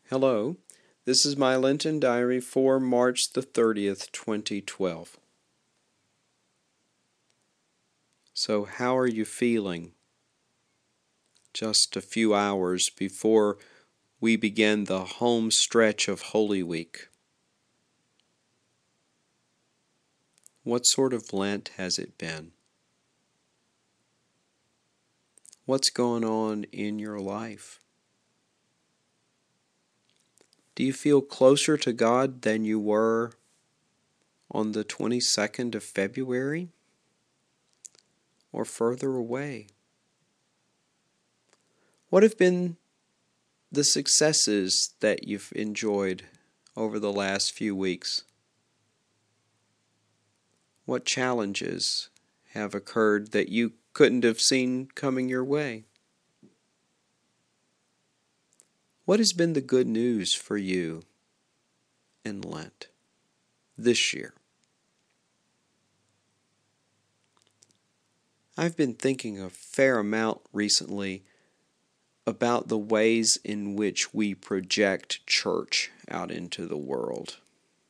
Hello, this is my Lenten Diary for March the 30th, 2012. So how are you feeling? Just a few hours before we begin the home stretch of Holy Week. What sort of Lent has it been? What's going on in your life? Do you feel closer to God than you were on the 22nd of February? Or further away? What have been the successes that you've enjoyed over the last few weeks? What challenges have occurred that you couldn't have seen coming your way? What has been the good news for you in Lent this year? I've been thinking a fair amount recently about the ways in which we project church out into the world.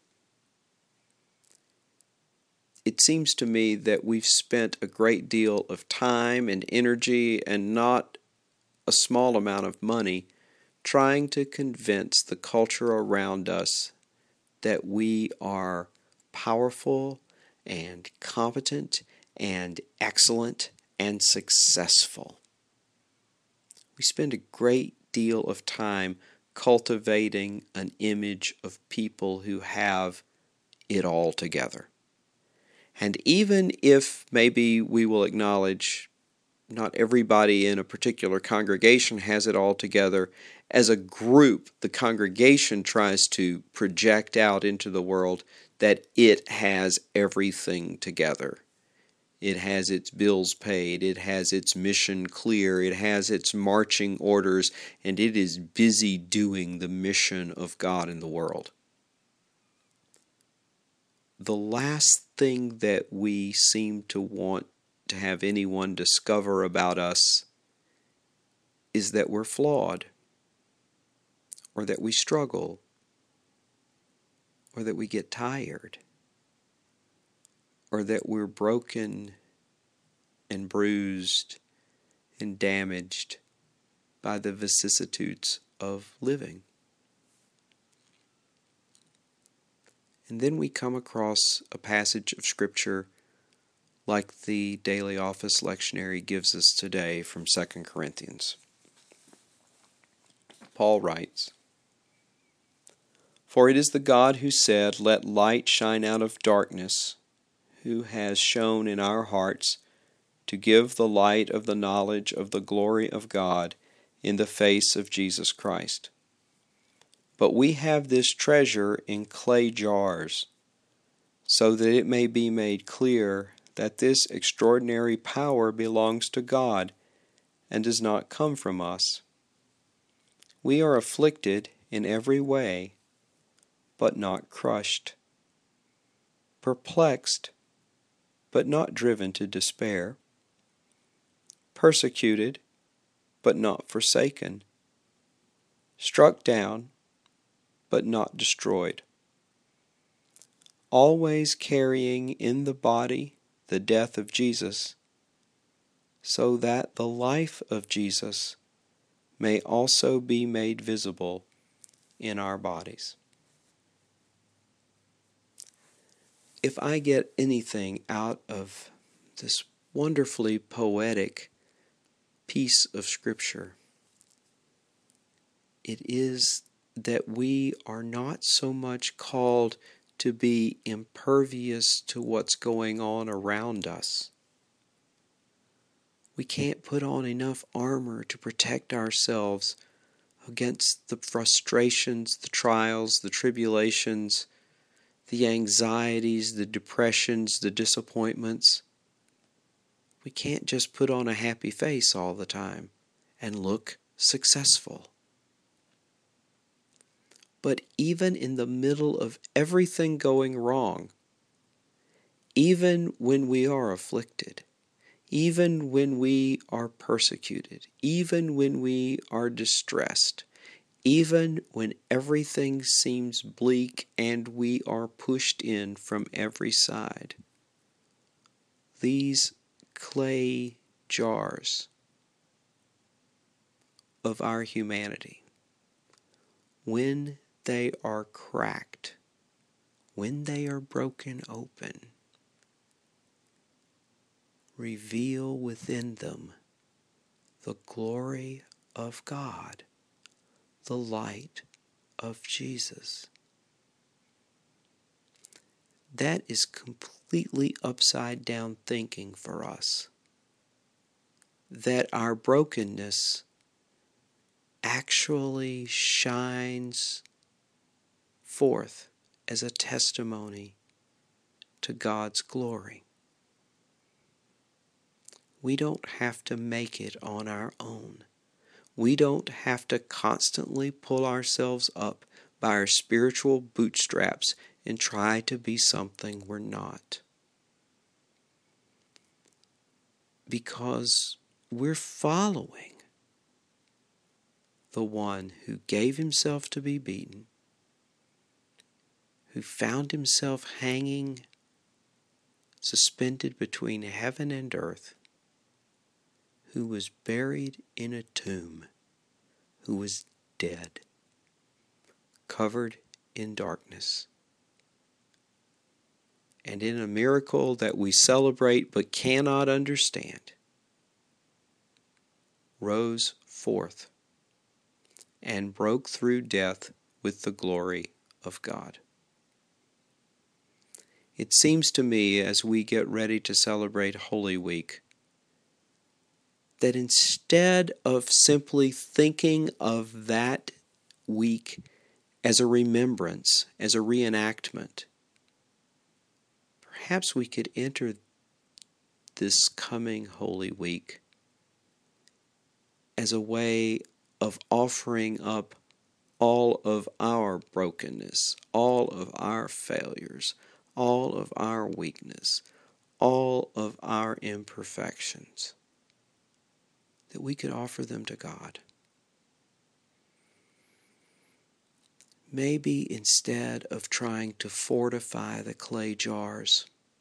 It seems to me that we've spent a great deal of time and energy and not a small amount of money trying to convince the culture around us that we are powerful and competent and excellent and successful. We spend a great deal of time cultivating an image of people who have it all together. And even if maybe we will acknowledge not everybody in a particular congregation has it all together, as a group, the congregation tries to project out into the world that it has everything together. It has its bills paid, it has its mission clear, it has its marching orders, and it is busy doing the mission of God in the world. The last thing that we seem to want to have anyone discover about us is that we're flawed, or that we struggle, or that we get tired, or that we're broken and bruised and damaged by the vicissitudes of living. And then we come across a passage of Scripture like the Daily Office Lectionary gives us today from 2 Corinthians. Paul writes, "For it is the God who said, 'Let light shine out of darkness,' who has shone in our hearts to give the light of the knowledge of the glory of God in the face of Jesus Christ. But we have this treasure in clay jars, so that it may be made clear that this extraordinary power belongs to God and does not come from us. We are afflicted in every way, but not crushed, perplexed, but not driven to despair, persecuted, but not forsaken, struck down, but not destroyed, always carrying in the body the death of Jesus, so that the life of Jesus may also be made visible in our bodies." If I get anything out of this wonderfully poetic piece of Scripture, it is that we are not so much called to be impervious to what's going on around us. We can't put on enough armor to protect ourselves against the frustrations, the trials, the tribulations, the anxieties, the depressions, the disappointments. We can't just put on a happy face all the time and look successful. But even in the middle of everything going wrong, even when we are afflicted, even when we are persecuted, even when we are distressed, even when everything seems bleak and we are pushed in from every side. These clay jars of our humanity, when they are cracked, when they are broken open, reveal within them the glory of God, the light of Jesus. That is completely upside down thinking for us. That our brokenness actually shines forth as a testimony to God's glory. We don't have to make it on our own. We don't have to constantly pull ourselves up by our spiritual bootstraps and try to be something we're not. Because we're following the one who gave himself to be beaten, who found himself hanging, suspended between heaven and earth, who was buried in a tomb, who was dead, covered in darkness. And in a miracle that we celebrate but cannot understand, rose forth and broke through death with the glory of God. It seems to me, as we get ready to celebrate Holy Week, that instead of simply thinking of that week as a remembrance, as a reenactment, perhaps we could enter this coming Holy Week as a way of offering up all of our brokenness, all of our failures, all of our weakness, all of our imperfections, that we could offer them to God. Maybe instead of trying to fortify the clay jars,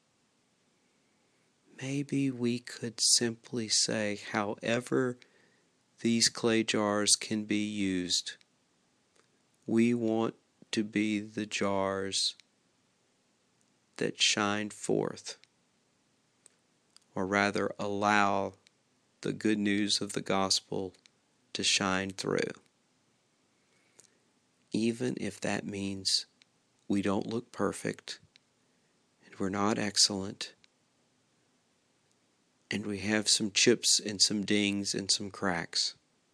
maybe we could simply say, however these clay jars can be used, we want to be the jars that shine forth, or rather allow the good news of the gospel to shine through. Even if that means we don't look perfect, and we're not excellent, and we have some chips and some dings and some cracks.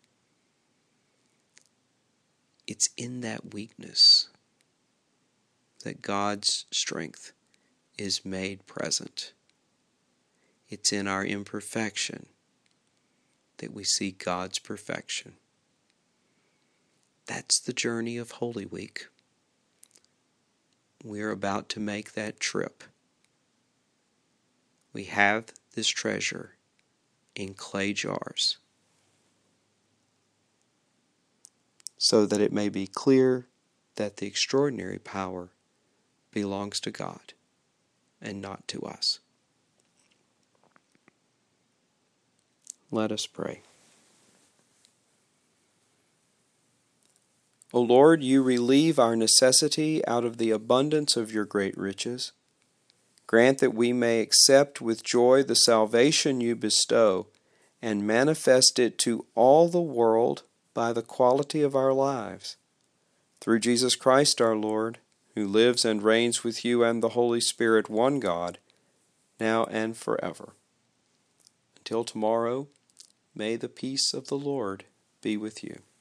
It's in that weakness that God's strength is made present. It's in our imperfection that we see God's perfection. That's the journey of Holy Week. We're about to make that trip. We have this treasure in clay jars, so that it may be clear that the extraordinary power belongs to God and not to us. Let us pray. O Lord, you relieve our necessity out of the abundance of your great riches. Grant that we may accept with joy the salvation you bestow and manifest it to all the world by the quality of our lives. Through Jesus Christ our Lord, who lives and reigns with you and the Holy Spirit, one God, now and forever. Until tomorrow, may the peace of the Lord be with you.